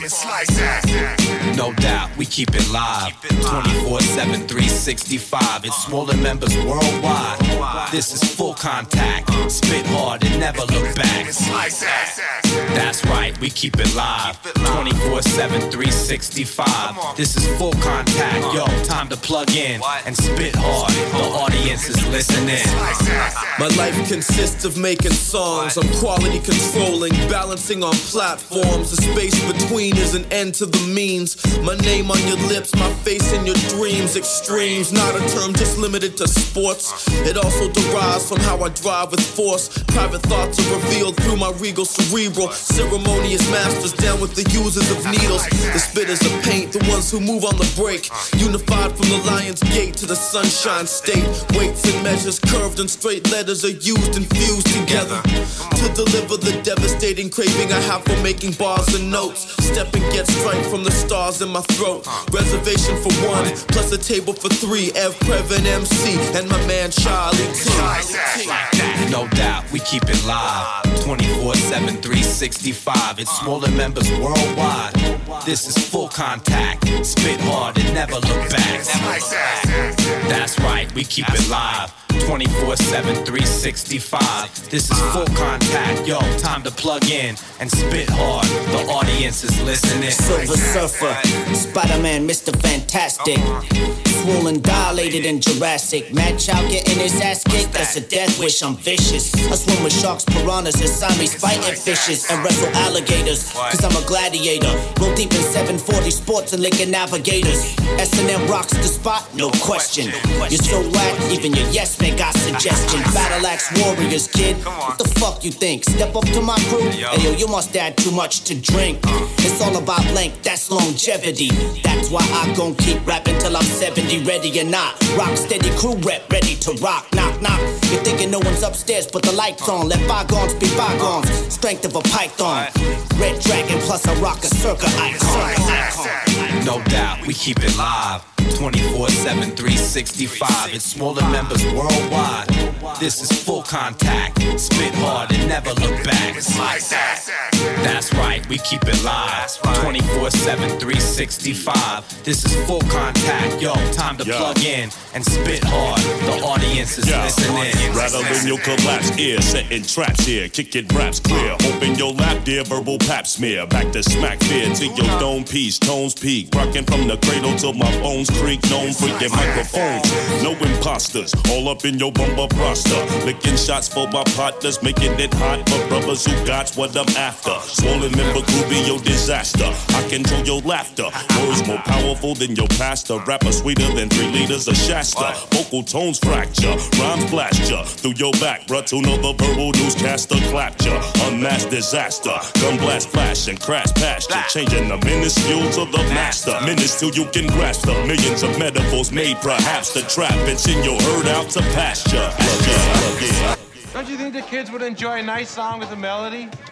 It's like that. No doubt, we keep it live. 24/7, 365. It's swollen members worldwide. This is full contact. Spit hard and never look back. It's like that. That's right, we keep it live. 24/7, 365. This is full contact. Yo, time to plug in and spit hard. The audience is listening. My life consists of making songs. I'm quality controlling, balancing on platforms. The space between is an end to the means. My name on your lips, my face in your dreams. Extremes, not a term just limited to sports. It also derives from how I drive with force. Private thoughts are revealed through my regal cerebral. Ceremonious masters down with the users of needles. The spitters of paint, the ones who move on the break. Unified from the lion's gate to the sunshine state. Weights and measures curved and straight letters are used and fused together to deliver the devastating craving I have for making bars and notes. Step and get straight from the stars in my throat. Reservation for one, plus a table for three. Ev, Prev, and MC, and my man Charlie T. No doubt, we keep it live. 24/7, 365. It's swollen members worldwide. This is full contact. Spit hard and never look back. That's right, we keep it live. 24/7, 365. This is full contact. Yo, time to plug in and spit hard. The audience is listening. Silver Surfer, Spider-Man, Mr. Fantastic. Swollen, dilated, and Jurassic. Mad Chow getting his ass kicked. That's a death wish. I'm vicious. I swim with sharks, piranhas, and Siamese fighting fishes and wrestle alligators. Cause I'm a gladiator. Roll deep in 740 sports and Lincoln Navigators. S&M rocks the spot, no question. You're so whack, even your yes man got suggestions. Battle axe warriors, kid. What the fuck you think? Step up to my crew? Hey yo, you must add too much to drink. It's all about length, that's longevity. That's why I gon' keep rapping till I'm 70, ready or not. Rock steady crew rep, ready to rock. Knock, knock. You're thinking no one's upstairs, put the lights on. Let bygones be bygones. Strength of a python. Red dragon plus a rock a circa icon. No doubt, we keep it live. 24/7, 365. It's swollen members worldwide. This is full contact. Spit hard and never look back. That's right, we keep it live. 24/7, 365. This is full contact. Yo, time to plug in and spit hard. The audience is listening. Rattling your collapse ear, setting traps here, kicking raps clear. Open your lap, dear, verbal pap smear. Back to smack fear to your dome piece, tones peak. Rocking from the cradle till my bones creak. Known for your microphones, no imposters. All up in your bumper roster. Licking shots for my partners, making it hot for brothers who got what I'm after. Swollen member could be your disaster. I control your laughter. Words more powerful than your pastor. Rapper sweeter than 3 liters of Shasta. Vocal tones fracture, rhymes blast ya through your back. Bruh, to know the verbal newscaster clapped ya. Unmasked disaster, gun blast flash and crash past ya. Changing the minuscule to the master. Minutes till you can grasp the millions of metaphors made perhaps the trap and send your herd out to pasture. Don't you think the kids would enjoy a nice song with a melody?